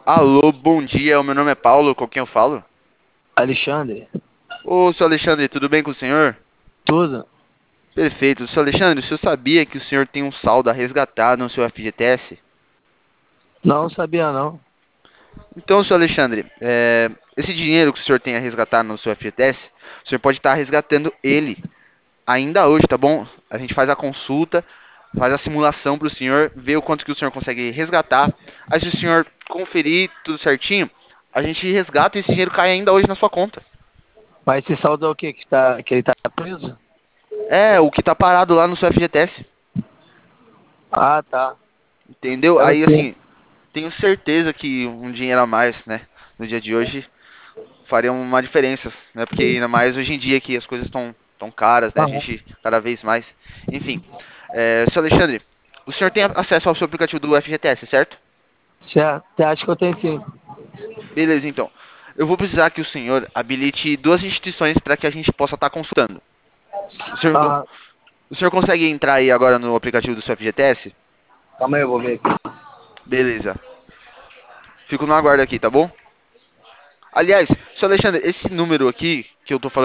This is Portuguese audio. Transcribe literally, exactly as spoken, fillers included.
Alô, bom dia. O meu nome é Paulo. Com quem eu falo? Alexandre, Ô, seu Alexandre, tudo bem com o senhor? tudo? Perfeito. Seu Alexandre, o senhor sabia que o senhor tem um saldo a resgatar no seu F G T S? Não sabia não. Então, seu Alexandre, é, esse dinheiro que o senhor tem a resgatar no seu F G T S, o senhor pode estar resgatando ele ainda hoje, tá bom? A gente faz a consulta, faz a simulação para o senhor, ver o quanto que o senhor consegue resgatar. Aí, se o senhor conferir tudo certinho, a gente resgata e esse dinheiro cai ainda hoje na sua conta. Mas esse saldo é o quê? Que, tá, que ele tá preso? É, o que tá parado lá no seu F G T S. Ah, tá. Entendeu? Eu Aí, sei. assim, tenho certeza que um dinheiro a mais, né, no dia de hoje faria uma diferença, né? Porque ainda mais hoje em dia que as coisas estão tão caras, né? A Aham. gente cada vez mais. Enfim, é, seu Alexandre, o senhor tem acesso ao seu aplicativo do F G T S, certo? Certo. Você acha que eu tenho sim? Beleza, então. Eu vou precisar que o senhor habilite duas instituições para que a gente possa estar consultando. O senhor, Aham. o senhor consegue entrar aí agora no aplicativo do seu F G T S? Calma aí, eu vou ver aqui. Beleza. Fico no aguardo aqui, tá bom? Aliás, seu Alexandre, esse número aqui que eu tô falando